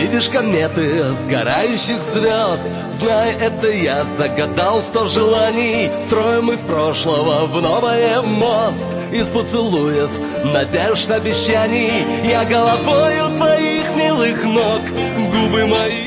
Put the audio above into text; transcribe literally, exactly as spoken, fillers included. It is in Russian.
видишь кометы сгорающих звезд. Знай, это я загадал сто желаний. Строим из прошлого в новое мост. Из поцелуев, надежд, обещаний. Я головою твоих милых ног, губы мои